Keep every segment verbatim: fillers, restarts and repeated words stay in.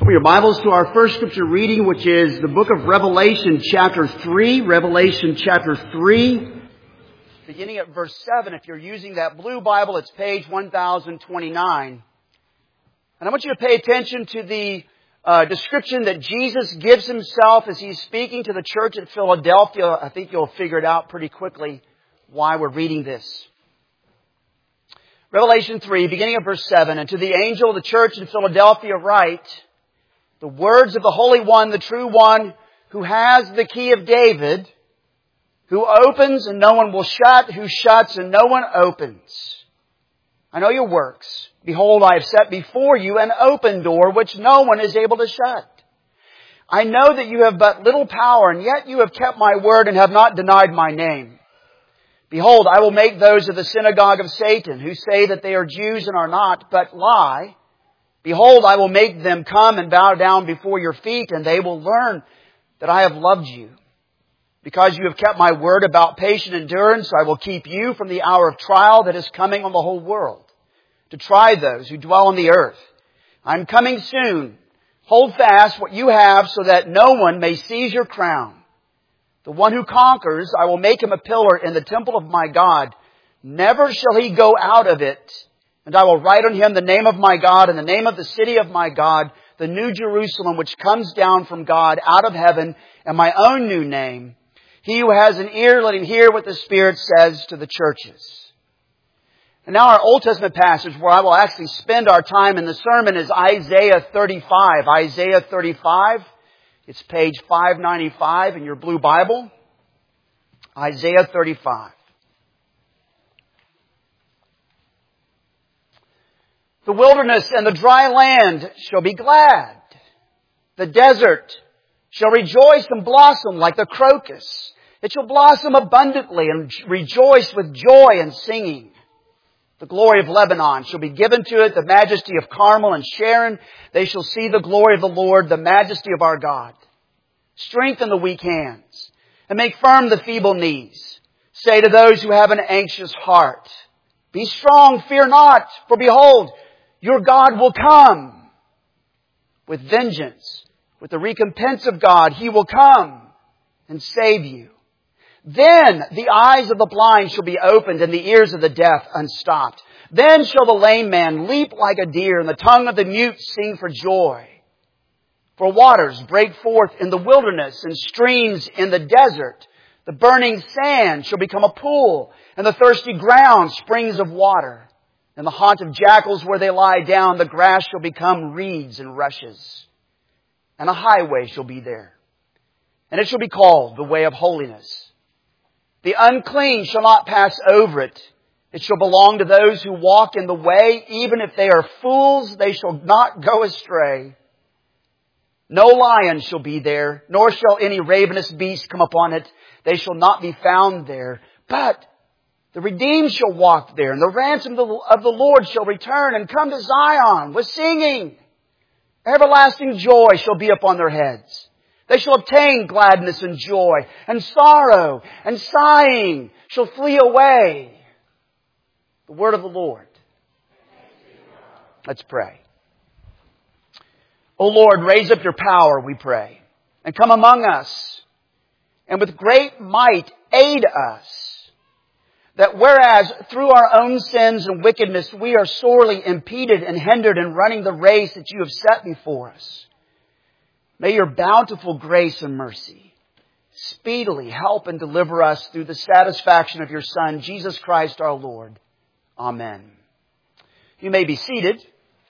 Open your Bibles to our first scripture reading, which is the book of Revelation, chapter three. Revelation, chapter three. Beginning at verse seven. If you're using that blue Bible, it's page one thousand twenty-nine. And I want you to pay attention to the uh, description that Jesus gives Himself as He's speaking to the church at Philadelphia. I think you'll figure it out pretty quickly why we're reading this. Revelation three, beginning at verse seven. And to the angel of the church in Philadelphia write, the words of the Holy One, the true One, who has the key of David, who opens and no one will shut, who shuts and no one opens. I know your works. Behold, I have set before you an open door which no one is able to shut. I know that you have but little power, and yet you have kept my word and have not denied my name. Behold, I will make those of the synagogue of Satan, who say that they are Jews and are not, but lie. Behold, I will make them come and bow down before your feet, and they will learn that I have loved you. Because you have kept my word about patient endurance, I will keep you from the hour of trial that is coming on the whole world, to try those who dwell on the earth. I am coming soon. Hold fast what you have, so that no one may seize your crown. The one who conquers, I will make him a pillar in the temple of my God. Never shall he go out of it. And I will write on him the name of my God and the name of the city of my God, the new Jerusalem, which comes down from God out of heaven, and my own new name. He who has an ear, let him hear what the Spirit says to the churches. And now our Old Testament passage, where I will actually spend our time in the sermon, is Isaiah thirty-five. Isaiah thirty-five. It's page five ninety-five in your blue Bible. Isaiah thirty-five. The wilderness and the dry land shall be glad. The desert shall rejoice and blossom like the crocus. It shall blossom abundantly and rejoice with joy and singing. The glory of Lebanon shall be given to it, the majesty of Carmel and Sharon. They shall see the glory of the Lord, the majesty of our God. Strengthen the weak hands and make firm the feeble knees. Say to those who have an anxious heart, be strong, fear not, for behold, your God will come with vengeance. With the recompense of God, He will come and save you. Then the eyes of the blind shall be opened and the ears of the deaf unstopped. Then shall the lame man leap like a deer and the tongue of the mute sing for joy. For waters break forth in the wilderness and streams in the desert. The burning sand shall become a pool and the thirsty ground springs of water. In the haunt of jackals where they lie down, the grass shall become reeds and rushes. And a highway shall be there. And it shall be called the way of holiness. The unclean shall not pass over it. It shall belong to those who walk in the way. Even if they are fools, they shall not go astray. No lion shall be there, nor shall any ravenous beast come upon it. They shall not be found there. But the redeemed shall walk there, and the ransom of the Lord shall return and come to Zion with singing. Everlasting joy shall be upon their heads. They shall obtain gladness and joy, and sorrow and sighing shall flee away. The word of the Lord. Let's pray. O Lord, raise up your power, we pray, and come among us, and with great might aid us. That whereas through our own sins and wickedness we are sorely impeded and hindered in running the race that you have set before us, may your bountiful grace and mercy speedily help and deliver us through the satisfaction of your Son, Jesus Christ our Lord. Amen. You may be seated.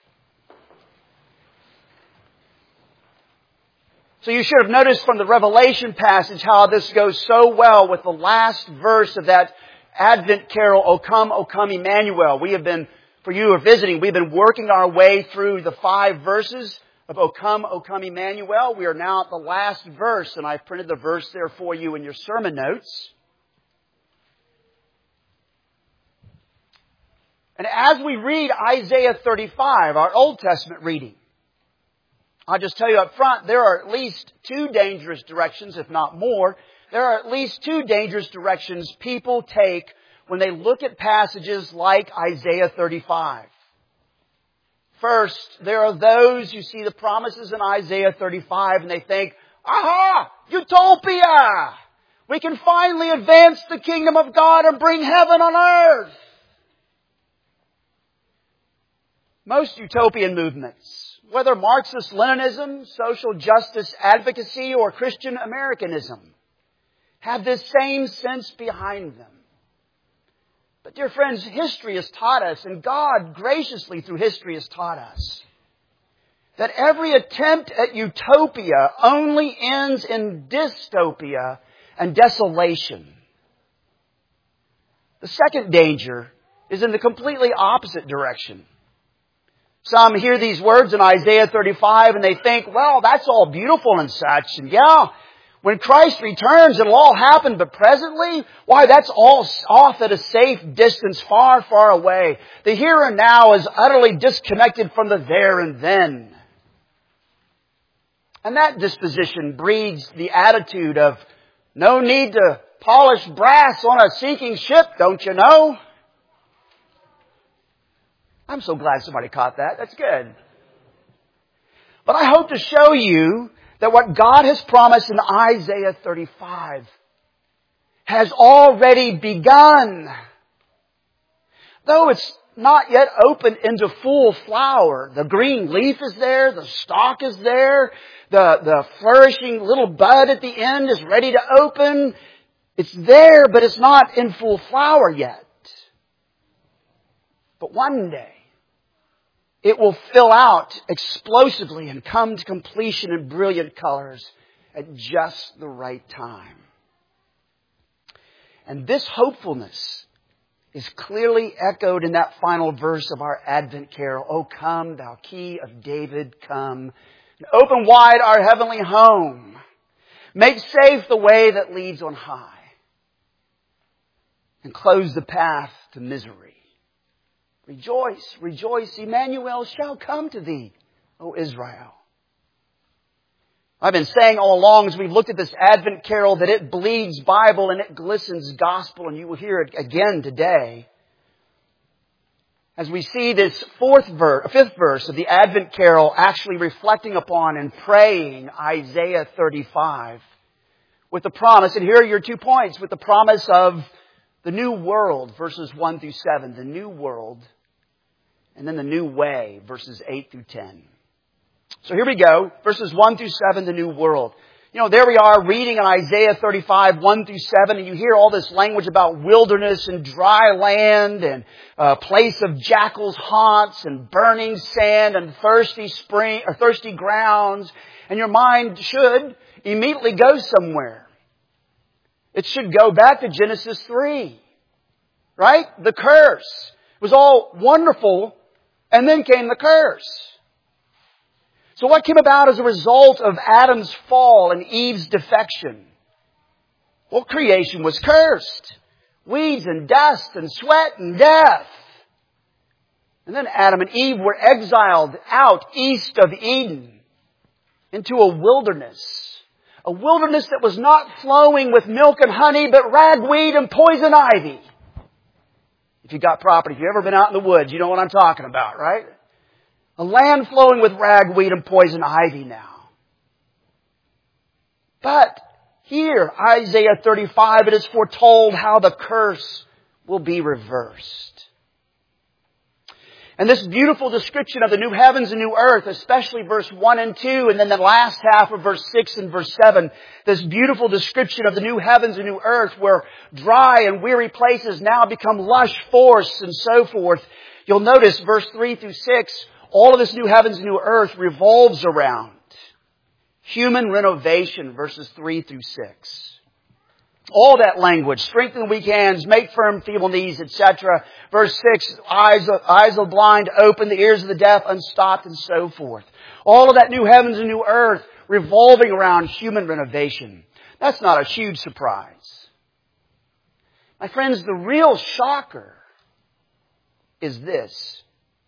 So you should have noticed from the Revelation passage how this goes so well with the last verse of that Advent carol, O come, O come, Emmanuel. We have been, for you who are visiting, we've been working our way through the five verses of O come, O come, Emmanuel. We are now at the last verse, and I've printed the verse there for you in your sermon notes. And as we read Isaiah thirty-five, our Old Testament reading, I'll just tell you up front, there are at least two dangerous directions, if not more. There are at least two dangerous directions people take when they look at passages like Isaiah thirty-five. First, there are those who see the promises in Isaiah thirty-five and they think, aha, utopia! We can finally advance the kingdom of God and bring heaven on earth. Most utopian movements, whether Marxist-Leninism, social justice advocacy, or Christian Americanism, have this same sense behind them. But dear friends, history has taught us, and God graciously through history has taught us, that every attempt at utopia only ends in dystopia and desolation. The second danger is in the completely opposite direction. Some hear these words in Isaiah thirty-five and they think, well, that's all beautiful and such, and yeah, when Christ returns, it'll all happen, but presently, why, that's all off at a safe distance, far, far away. The here and now is utterly disconnected from the there and then. And that disposition breeds the attitude of, no need to polish brass on a sinking ship, don't you know? I'm so glad somebody caught that. That's good. But I hope to show you that what God has promised in Isaiah thirty-five has already begun. Though it's not yet opened into full flower. The green leaf is there, the stalk is there, the, the flourishing little bud at the end is ready to open. It's there, but it's not in full flower yet. But one day, it will fill out explosively and come to completion in brilliant colors at just the right time. And this hopefulness is clearly echoed in that final verse of our Advent carol. O come, thou key of David, come. And open wide our heavenly home. Make safe the way that leads on high. And close the path to misery. Rejoice, rejoice, Emmanuel shall come to thee, O Israel. I've been saying all along as we've looked at this Advent carol that it bleeds Bible and it glistens gospel, and you will hear it again today. As we see this fourth verse, fifth verse of the Advent carol actually reflecting upon and praying Isaiah thirty-five with the promise, and here are your two points, with the promise of the new world, verses one through seven, the new world, and then the new way, verses eight through ten. So here we go, verses one through seven, the new world. You know, there we are reading in Isaiah thirty-five, one through seven, and you hear all this language about wilderness and dry land and a place of jackals' haunts and burning sand and thirsty spring or thirsty grounds, and your mind should immediately go somewhere. It should go back to Genesis three, right? The curse. It was all wonderful, and then came the curse. So what came about as a result of Adam's fall and Eve's defection? Well, creation was cursed. Weeds and dust and sweat and death. And then Adam and Eve were exiled out east of Eden into a wilderness. A wilderness that was not flowing with milk and honey, but ragweed and poison ivy. If you got property, if you've ever been out in the woods, you know what I'm talking about, right? A land flowing with ragweed and poison ivy now. But here, Isaiah thirty-five, it is foretold how the curse will be reversed. And this beautiful description of the new heavens and new earth, especially verse one and two, and then the last half of verse six and verse seven, this beautiful description of the new heavens and new earth where dry and weary places now become lush forests and so forth. You'll notice verse three through six, all of this new heavens and new earth revolves around human renovation, verses three through six. All that language, strengthen weak hands, make firm feeble knees, et cetera. Verse six, eyes of, eyes of the blind open, the ears of the deaf unstopped, and so forth. All of that new heavens and new earth revolving around human renovation. That's not a huge surprise. My friends, the real shocker is this,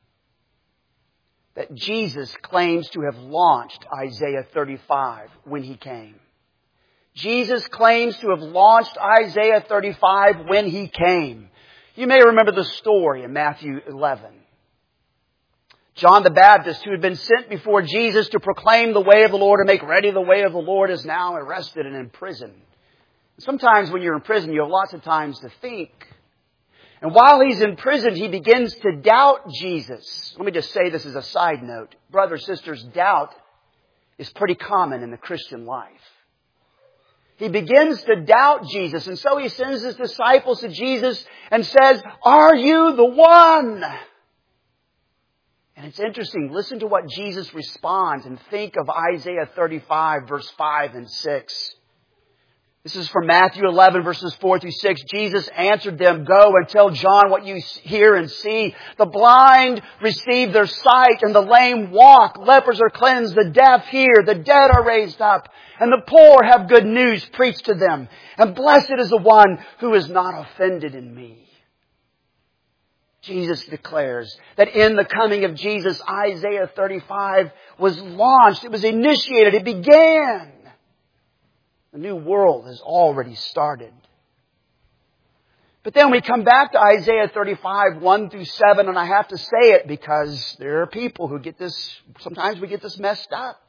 that Jesus claims to have launched Isaiah thirty-five when He came. Jesus claims to have launched Isaiah thirty-five when He came. You may remember the story in Matthew eleven. John the Baptist, who had been sent before Jesus to proclaim the way of the Lord and make ready the way of the Lord, is now arrested and in prison. Sometimes when you're in prison, you have lots of times to think. And while he's in prison, he begins to doubt Jesus. Let me just say this as a side note. Brothers, sisters, doubt is pretty common in the Christian life. He begins to doubt Jesus, and so he sends his disciples to Jesus and says, "Are you the one?" And it's interesting. Listen to what Jesus responds and think of Isaiah thirty-five, verse five and six. This is from Matthew eleven, verses four through six. Jesus answered them, "Go and tell John what you hear and see. The blind receive their sight, and the lame walk. Lepers are cleansed, the deaf hear, the dead are raised up, and the poor have good news preached to them. And blessed is the one who is not offended in me." Jesus declares that in the coming of Jesus, Isaiah thirty-five was launched. It was initiated. It began. The new world has already started. But then we come back to Isaiah thirty-five, one through seven, and I have to say it because there are people who get this, sometimes we get this messed up.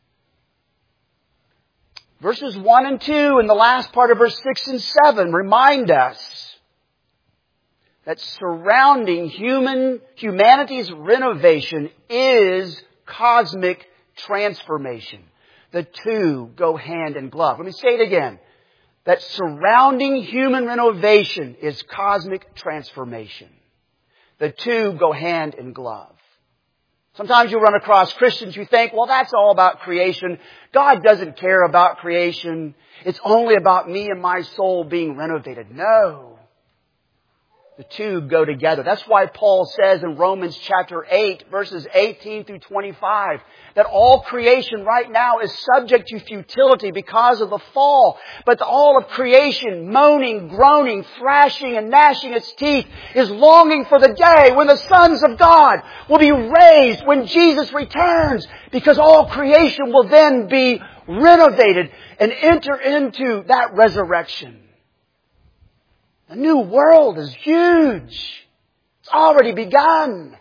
Verses one and two and the last part of verse six and seven remind us that surrounding human, humanity's renovation is cosmic transformation. The two go hand in glove. Let me say it again. That surrounding human renovation is cosmic transformation. The two go hand in glove. Sometimes you run across Christians who think, well, that's all about creation. God doesn't care about creation. It's only about me and my soul being renovated. No. The two go together. That's why Paul says in Romans chapter eight, verses eighteen through twenty-five, that all creation right now is subject to futility because of the fall. But all of creation, moaning, groaning, thrashing, and gnashing its teeth, is longing for the day when the sons of God will be raised, when Jesus returns, because all creation will then be renovated and enter into that resurrection. The new world is huge. It's already begun.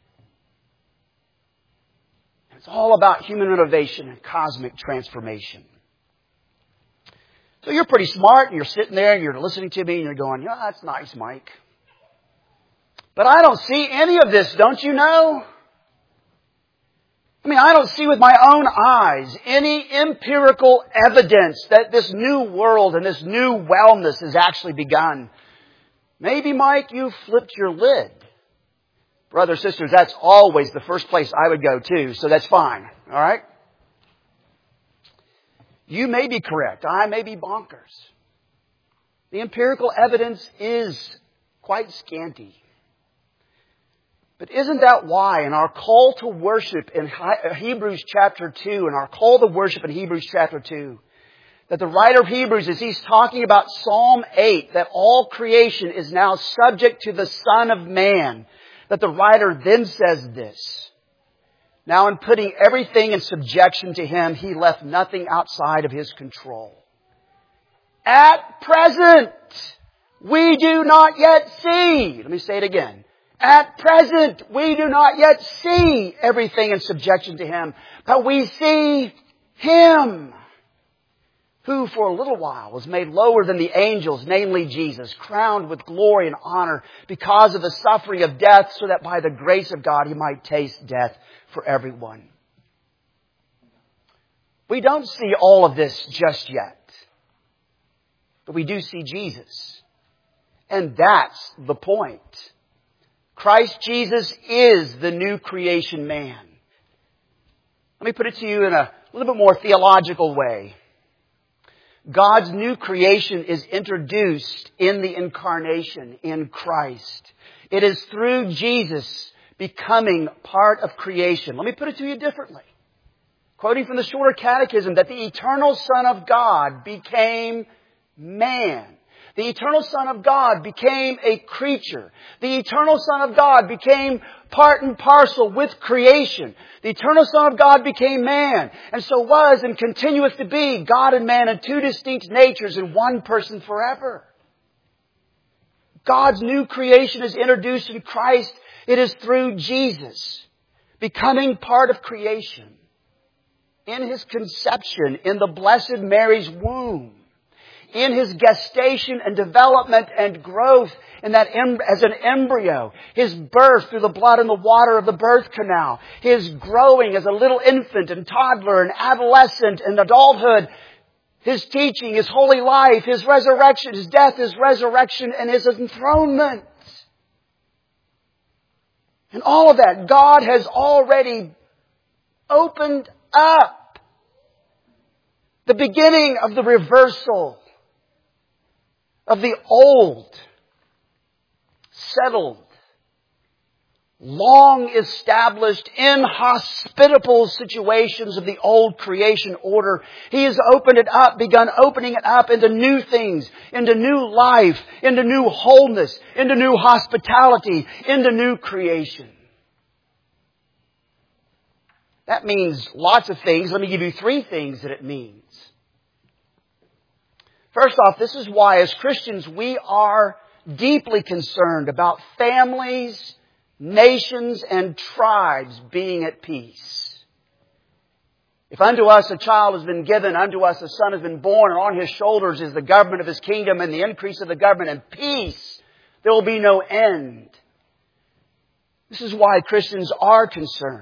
It's all about human renovation and cosmic transformation. So you're pretty smart and you're sitting there and you're listening to me and you're going, yeah, that's nice, Mike. But I don't see any of this, don't you know? I mean, I don't see with my own eyes any empirical evidence that this new world and this new wellness has actually begun. Maybe, Mike, you flipped your lid. Brothers, sisters, that's always the first place I would go to, so that's fine. All right? You may be correct. I may be bonkers. The empirical evidence is quite scanty. But isn't that why in our call to worship in Hebrews chapter two, in our call to worship in Hebrews chapter two, that the writer of Hebrews, as he's talking about Psalm eight, that all creation is now subject to the Son of Man, that the writer then says this, "Now in putting everything in subjection to Him, He left nothing outside of His control. At present, we do not yet see," let me say it again, "At present, we do not yet see everything in subjection to Him, but we see Him, who for a little while was made lower than the angels, namely Jesus, crowned with glory and honor because of the suffering of death, so that by the grace of God He might taste death for everyone." We don't see all of this just yet, but we do see Jesus. And that's the point. Christ Jesus is the new creation man. Let me put it to you in a little bit more theological way. God's new creation is introduced in the incarnation, in Christ. It is through Jesus becoming part of creation. Let me put it to you differently. Quoting from the Shorter Catechism, that the eternal Son of God became man. The eternal Son of God became a creature. The eternal Son of God became part and parcel with creation. The eternal Son of God became man, and so was and continueth to be God and man in two distinct natures in one person forever. God's new creation is introduced in Christ. It is through Jesus. becoming part of creation, in His conception, in the Blessed Mary's womb, in His gestation and development and growth in that em- as an embryo, His birth through the blood and the water of the birth canal, His growing as a little infant and toddler and adolescent and adulthood, His teaching, His holy life, His resurrection, His death, His resurrection, and His enthronement. And all of that, God has already opened up the beginning of the reversal of the old, settled, long established, inhospitable situations of the old creation order. He has opened it up, begun opening it up into new things, into new life, into new wholeness, into new hospitality, into new creation. That means lots of things. Let me give you three things that it means. First off, this is why as Christians we are deeply concerned about families, nations, and tribes being at peace. If unto us a child has been given, unto us a son has been born, and on His shoulders is the government of His kingdom and the increase of the government and peace, there will be no end. This is why Christians are concerned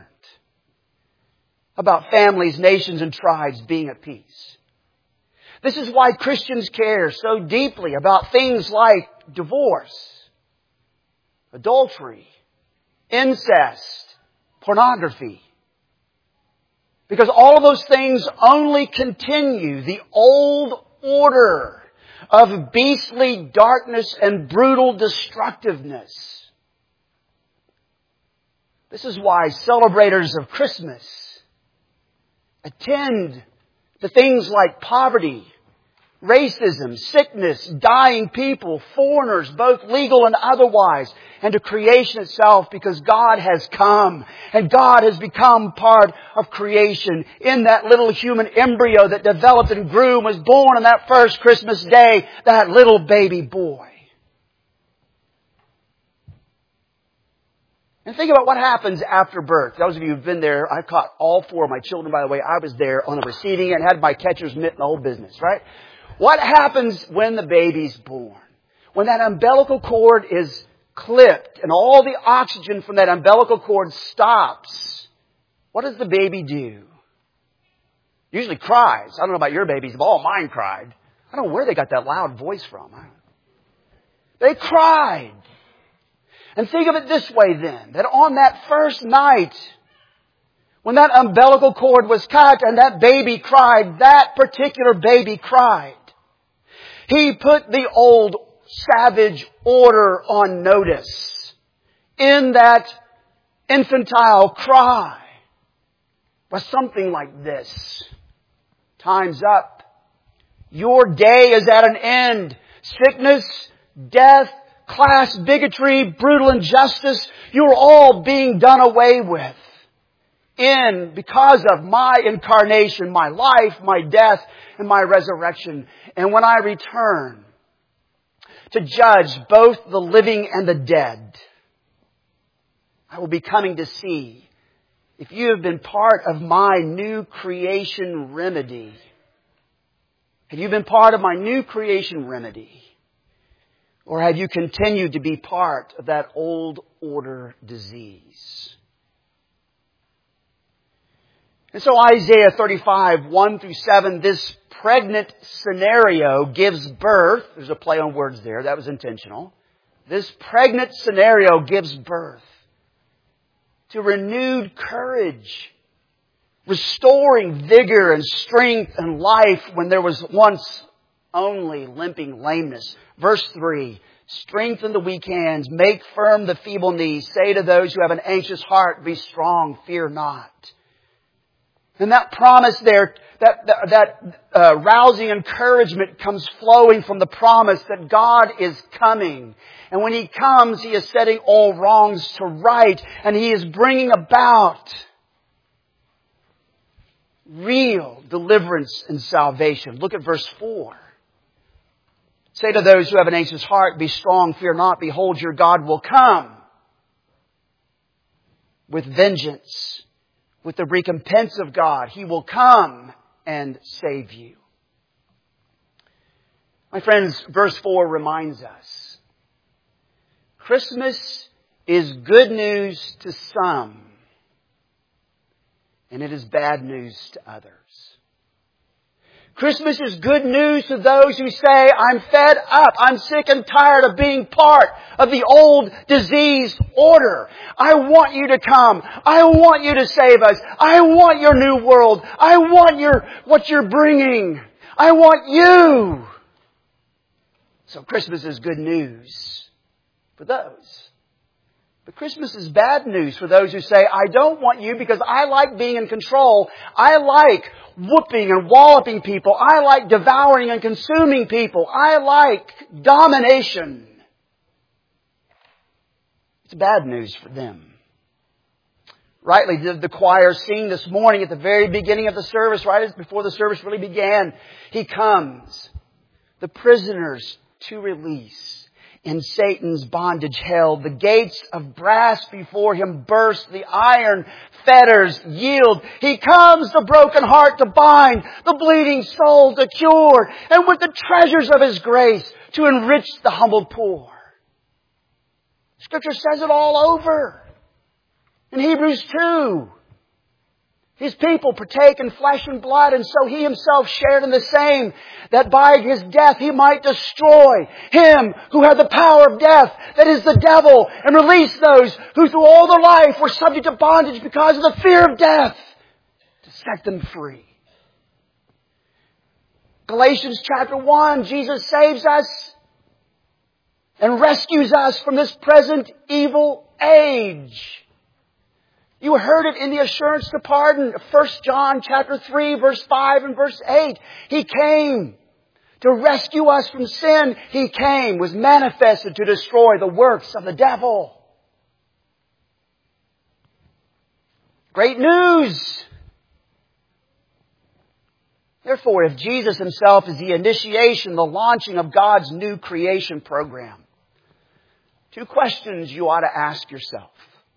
about families, nations, and tribes being at peace. This is why Christians care so deeply about things like divorce, adultery, incest, pornography. Because all of those things only continue the old order of beastly darkness and brutal destructiveness. This is why celebrators of Christmas attend to things like poverty, racism, sickness, dying people, foreigners, both legal and otherwise, and to creation itself, because God has come and God has become part of creation in that little human embryo that developed and grew and was born on that first Christmas day, that little baby boy. And think about what happens after birth. Those of you who've been there, I caught all four of my children, by the way. I was there on the receiving end, had my catcher's mitt and the whole business, right? What happens when the baby's born? When that umbilical cord is clipped and all the oxygen from that umbilical cord stops, what does the baby do? Usually cries. I don't know about your babies, but all mine cried. I don't know where they got that loud voice from. They cried. And think of it this way then, that on that first night, when that umbilical cord was cut and that baby cried, that particular baby cried. He put the old savage order on notice in that infantile cry was something like this. Time's up. Your day is at an end. Sickness, death, class bigotry, brutal injustice, you're all being done away with. In, because of my incarnation, my life, my death, and my resurrection. And when I return to judge both the living and the dead, I will be coming to see if you have been part of my new creation remedy. Have you been part of my new creation remedy? Or have you continued to be part of that old order disease? And so Isaiah thirty-five, one through seven, this pregnant scenario gives birth. There's a play on words there. That was intentional. This pregnant scenario gives birth to renewed courage, restoring vigor and strength and life when there was once only limping lameness. Verse three, strengthen the weak hands, make firm the feeble knees. Say to those who have an anxious heart, be strong, fear not. And that promise there, that, that, that uh, rousing encouragement comes flowing from the promise that God is coming. And when He comes, He is setting all wrongs to right. And He is bringing about real deliverance and salvation. Look at verse four. Say to those who have an anxious heart, be strong, fear not. Behold, your God will come. with vengeance, with the recompense of God. He will come and save you. My friends, verse four reminds us, Christmas is good news to some, and it is bad news to others. Christmas is good news to those who say, I'm fed up, I'm sick and tired of being part of the old diseased order. I want you to come. I want you to save us. I want your new world. I want your what you're bringing. I want you. So Christmas is good news for those. But Christmas is bad news for those who say, I don't want you because I like being in control. I like whooping and walloping people. I like devouring and consuming people. I like domination. It's bad news for them. Rightly did the choir sing this morning at the very beginning of the service, right before the service really began. He comes, the prisoners to release. In Satan's bondage held, the gates of brass before Him burst, the iron fetters yield. He comes the broken heart to bind, the bleeding soul to cure, and with the treasures of His grace to enrich the humbled poor. Scripture says it all over. In Hebrews two, His people partake in flesh and blood, and so He Himself shared in the same, that by His death He might destroy him who had the power of death, that is the devil, and release those who through all their life were subject to bondage because of the fear of death, to set them free. Galatians chapter one, Jesus saves us and rescues us from this present evil age. You heard it in the assurance to pardon. First John chapter three, verse five and verse eight. He came to rescue us from sin. He came, was manifested to destroy the works of the devil. Great news! Therefore, if Jesus Himself is the initiation, the launching of God's new creation program, two questions you ought to ask yourself.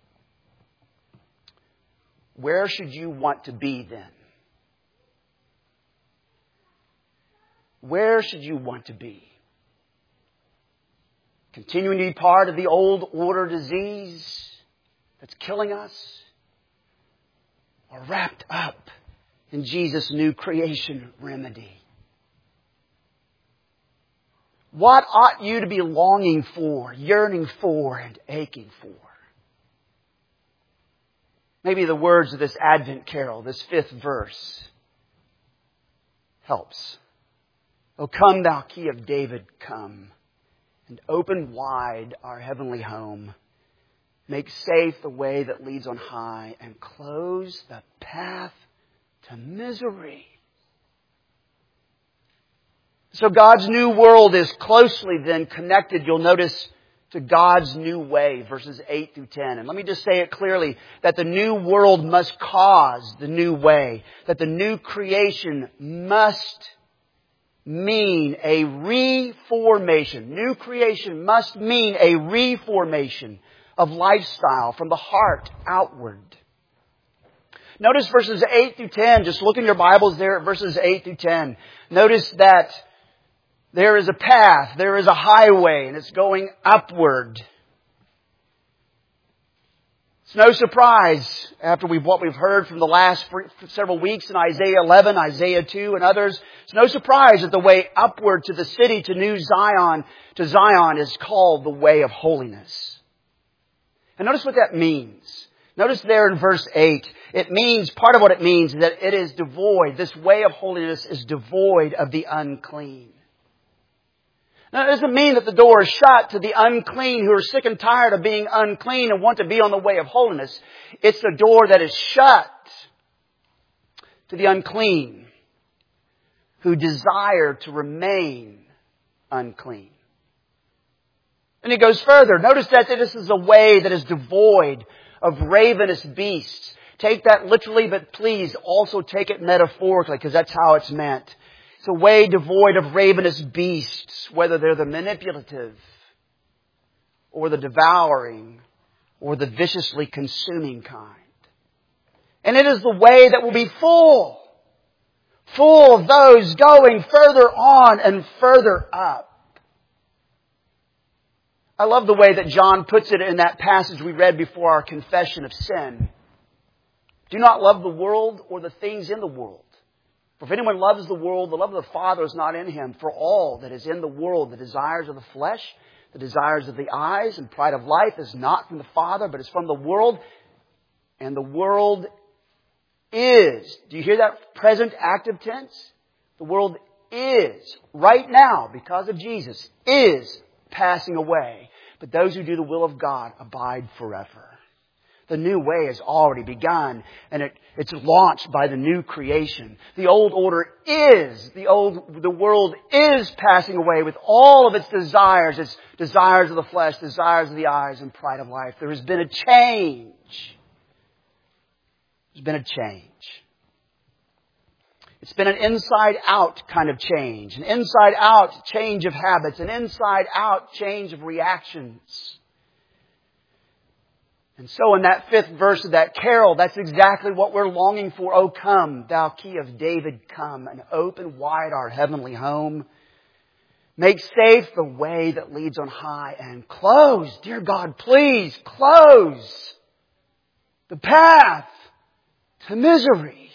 Where should you want to be then? Where should you want to be? Continuing to be part of the old order disease that's killing us? Or wrapped up in Jesus' new creation remedy? What ought you to be longing for, yearning for, and aching for? Maybe the words of this Advent carol, this fifth verse, helps. O come, thou Key of David, come, and open wide our heavenly home. Make safe the way that leads on high, and close the path to misery. So God's new world is closely then connected, you'll notice, to God's new way, verses eight through ten. And let me just say it clearly, that the new world must cause the new way. That the new creation must mean a reformation. New creation must mean a reformation of lifestyle from the heart outward. Notice verses eight through ten. Just look in your Bibles there at verses eight through ten. Notice that there is a path, there is a highway, and it's going upward. It's no surprise, after we've, what we've heard from the last several weeks in Isaiah eleven, Isaiah two, and others, it's no surprise that the way upward to the city, to New Zion, to Zion, is called the way of holiness. And notice what that means. Notice there in verse eight, it means, part of what it means is that it is devoid, this way of holiness is devoid of the unclean. Now, it doesn't mean that the door is shut to the unclean who are sick and tired of being unclean and want to be on the way of holiness. It's the door that is shut to the unclean who desire to remain unclean. And he goes further. Notice that this is a way that is devoid of ravenous beasts. Take that literally, but please also take it metaphorically, because that's how it's meant. It's a way devoid of ravenous beasts, whether they're the manipulative or the devouring or the viciously consuming kind. And it is the way that will be full, full of those going further on and further up. I love the way that John puts it in that passage we read before our confession of sin. Do not love the world or the things in the world. For if anyone loves the world, the love of the Father is not in him. For all that is in the world, the desires of the flesh, the desires of the eyes, and pride of life is not from the Father, but is from the world. And the world is. Do you hear that present active tense? The world is, right now, because of Jesus, is passing away. But those who do the will of God abide forever. The new way has already begun, and it, it's launched by the new creation. The old order is, the old, the world is passing away with all of its desires, its desires of the flesh, desires of the eyes, and pride of life. There has been a change. There's been a change. It's been an inside-out kind of change, an inside-out change of habits, an inside-out change of reactions. And so in that fifth verse of that carol, that's exactly what we're longing for. Oh, come, thou key of David, come, and open wide our heavenly home. Make safe the way that leads on high, and close, dear God, please, close the path to misery.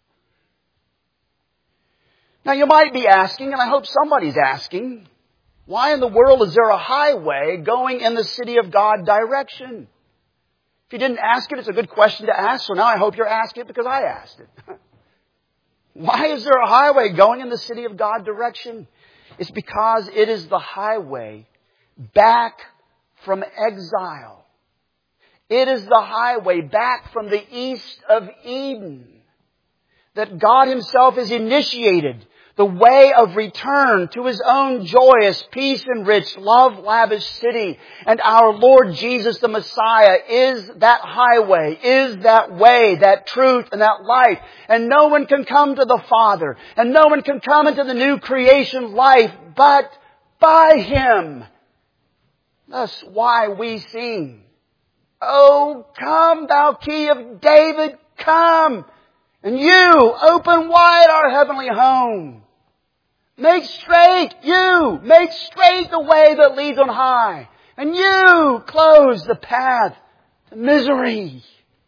Now you might be asking, and I hope somebody's asking, why in the world is there a highway going in the city of God direction? If you didn't ask it, it's a good question to ask. So now I hope you're asking it because I asked it. Why is there a highway going in the city of God direction? It's because it is the highway back from exile. It is the highway back from the east of Eden that God Himself has initiated. The way of return to His own joyous, peace-enriched, love-lavish city. And our Lord Jesus the Messiah is that highway, is that way, that truth, and that life. And no one can come to the Father, and no one can come into the new creation life but by Him. That's why we sing, oh, come, thou key of David, come, and you open wide our heavenly home. Make straight, you, make straight the way that leads on high. And you close the path to misery.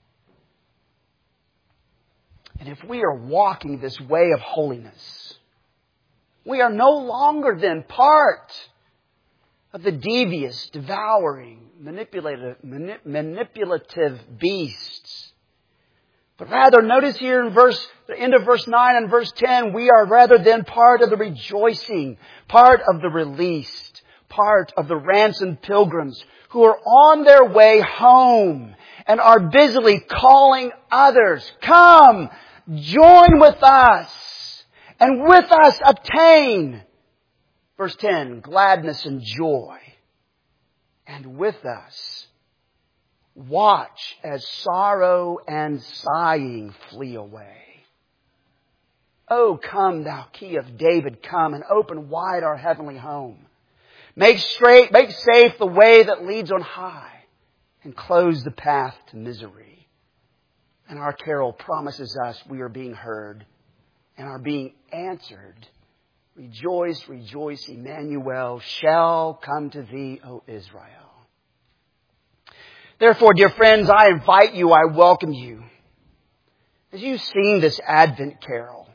And if we are walking this way of holiness, we are no longer then part of the devious, devouring, manipulative, manip- manipulative beasts. But rather, notice here in verse, the end of verse nine and verse ten, we are rather than part of the rejoicing, part of the released, part of the ransomed pilgrims who are on their way home and are busily calling others, come, join with us, and with us obtain, verse ten, gladness and joy, and with us watch as sorrow and sighing flee away. Oh, come, thou key of David, come and open wide our heavenly home. Make straight, make safe the way that leads on high, and close the path to misery. And our carol promises us we are being heard and are being answered. Rejoice, rejoice, Emmanuel shall come to thee, O Israel. Therefore, dear friends, I invite you, I welcome you, as you sing this Advent carol,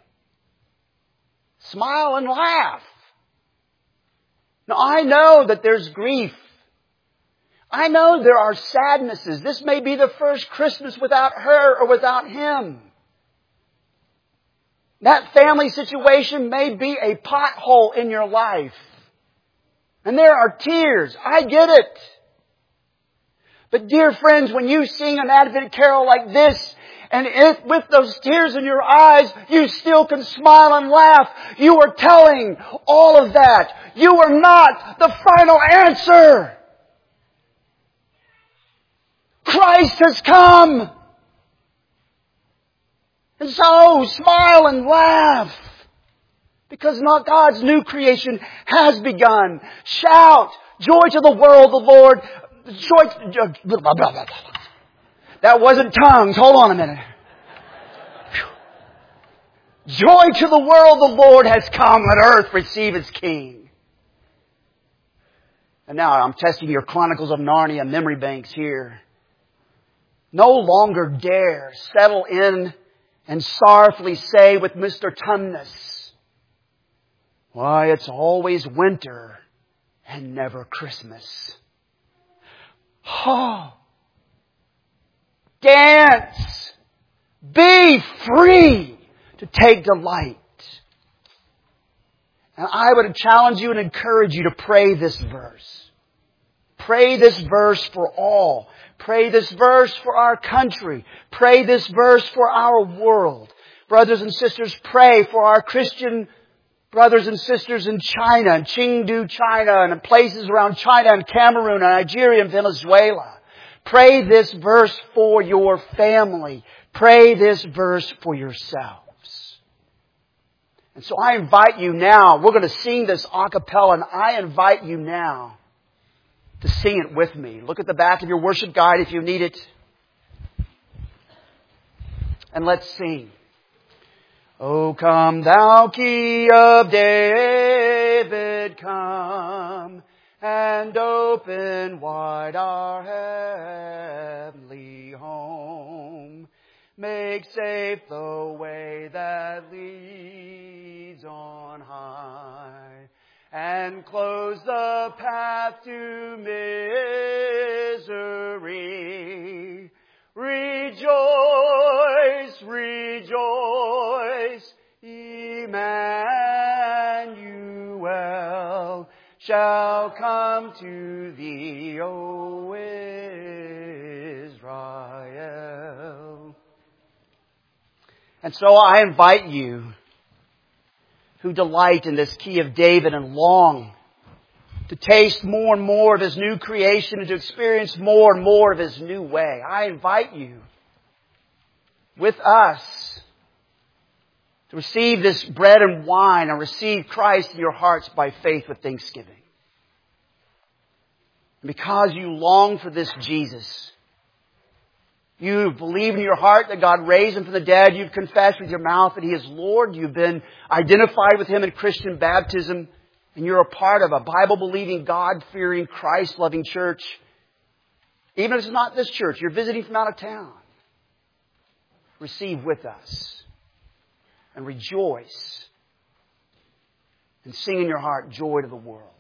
smile and laugh. Now, I know that there's grief. I know there are sadnesses. This may be the first Christmas without her or without him. That family situation may be a pothole in your life. And there are tears. I get it. But dear friends, when you sing an Advent carol like this, and if with those tears in your eyes, you still can smile and laugh, you are telling all of that. You are not the final answer. Christ has come. And so smile and laugh. Because not God's new creation has begun. Shout, joy to the world, the Lord. joy, blah, blah, blah, blah. That wasn't tongues. Hold on a minute. Joy to the world, the Lord has come. Let earth receive its King. And now I'm testing your Chronicles of Narnia memory banks here. No longer dare settle in and sorrowfully say with Mister Tumnus, why, it's always winter and never Christmas. Oh, dance, be free to take delight. And I would challenge you and encourage you to pray this verse. Pray this verse for all. Pray this verse for our country. Pray this verse for our world. Brothers and sisters, pray for our Christian brothers and sisters in China, in Chengdu, China, and in places around China and Cameroon and Nigeria and Venezuela. Pray this verse for your family. Pray this verse for yourselves. And so I invite you now, we're going to sing this a cappella, and I invite you now to sing it with me. Look at the back of your worship guide if you need it. And let's sing. O come thou Key of David, come and open wide our heavenly home. Make safe the way that leads on high, and close the path to misery. Rejoice, rejoice, Emmanuel shall come to thee, O Israel. And so I invite you who delight in this Key of David and long to taste more and more of His new creation and to experience more and more of His new way. I invite you with us to receive this bread and wine and receive Christ in your hearts by faith with thanksgiving. And because you long for this Jesus, you believe in your heart that God raised Him from the dead. You've confessed with your mouth that He is Lord. You've been identified with Him in Christian baptism. And you're a part of a Bible-believing, God-fearing, Christ-loving church. Even if it's not this church, you're visiting from out of town. Receive with us. And rejoice. And sing in your heart joy to the world.